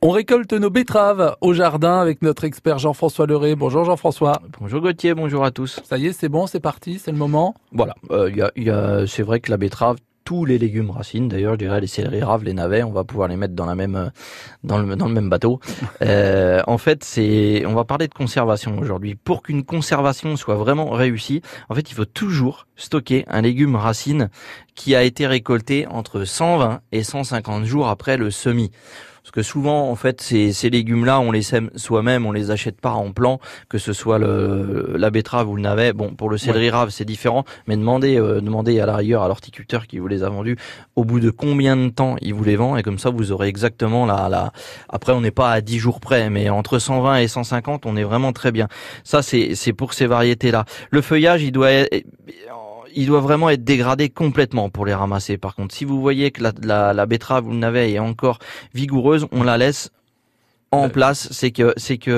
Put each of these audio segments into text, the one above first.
On récolte nos betteraves au jardin avec notre expert Jean-François Leray. Bonjour Jean-François. Bonjour Gauthier, bonjour à tous. Ça y est, c'est bon, c'est parti, c'est le moment. Voilà, c'est vrai que la betterave, tous les légumes racines, d'ailleurs, je dirais les céleri raves, les navets, on va pouvoir les mettre dans la même, dans le même bateau. En fait, on va parler de conservation aujourd'hui. Pour qu'une conservation soit vraiment réussie, en fait, il faut toujours stocker un légume racine qui a été récolté entre 120 et 150 jours après le semis. Parce que souvent, en fait, ces légumes-là, on les sème soi-même, on les achète pas en plan, que ce soit la betterave ou le navet. Bon, pour le céleri rave, c'est différent, mais demandez à la rigueur à l'horticulteur qui vous les a vendus, au bout de combien de temps il vous les vend, et comme ça, vous aurez exactement après, on n'est pas à 10 jours près, mais entre 120 et 150, on est vraiment très bien. Ça, c'est pour ces variétés-là. Le feuillage, il doit vraiment être dégradé complètement pour les ramasser. Par contre, si vous voyez que la betterave ou le navet est encore vigoureuse, on la laisse en place. C'est qu'il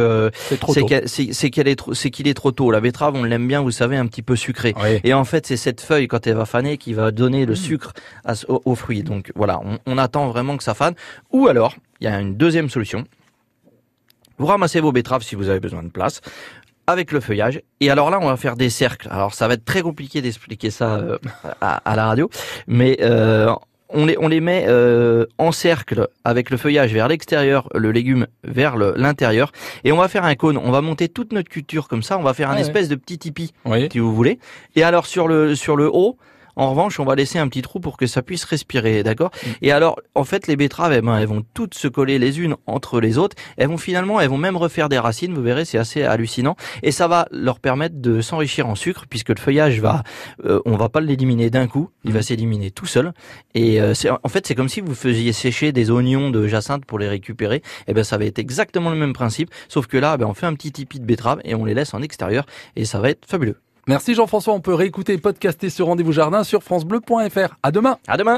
est trop tôt. La betterave, on l'aime bien, vous savez, un petit peu sucrée. Oui. Et en fait, c'est cette feuille quand elle va faner qui va donner le sucre aux fruits. Donc voilà, on attend vraiment que ça fane. Ou alors, il y a une deuxième solution. Vous ramassez vos betteraves si vous avez besoin de place, avec le feuillage. Et alors là, on va faire des cercles. Alors ça va être très compliqué d'expliquer ça à la radio, mais on les met en cercle avec le feuillage vers l'extérieur, le légume vers l'intérieur, et on va faire un cône. On va monter toute notre culture comme ça. On va faire un espèce de petit tipi, si vous voulez. Et alors sur le haut, en revanche, on va laisser un petit trou pour que ça puisse respirer, d'accord ? Et alors, en fait, les betteraves, elles vont toutes se coller les unes entre les autres. Elles vont même refaire des racines. Vous verrez, c'est assez hallucinant. Et ça va leur permettre de s'enrichir en sucre, puisque le feuillage on va pas l'éliminer d'un coup. Il va s'éliminer tout seul. Et c'est comme si vous faisiez sécher des oignons de jacinthe pour les récupérer. Et ben, ça va être exactement le même principe. Sauf que là, on fait un petit tipi de betterave et on les laisse en extérieur. Et ça va être fabuleux. Merci Jean-François, on peut réécouter et podcaster ce rendez-vous jardin sur francebleu.fr. À demain. À demain.